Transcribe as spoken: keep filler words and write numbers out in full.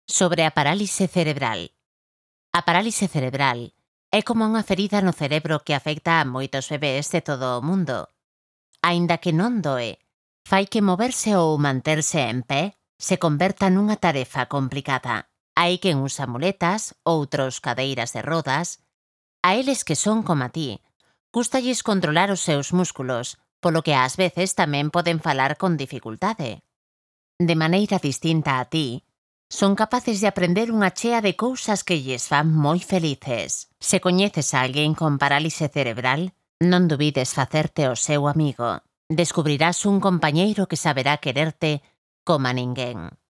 Sobre a parálise cerebral. A parálise cerebral é como unha ferida no cerebro que afecta a moitos bebés de todo o mundo. Aínda que non doe, fai que moverse ou manterse en pé se converta nunha tarefa complicada. Hai quen usa muletas, outros cadeiras de rodas. A eles que son como a ti, cústalles controlar os seus músculos, polo que ás veces tamén poden falar con dificultade. De maneira distinta a ti, son capaces de aprender unha chea de cousas que lles fan moi felices. Se coñeces a alguén con parálise cerebral, non dubides facerte o seu amigo. Descubrirás un compañeiro que saberá quererte coma ninguén.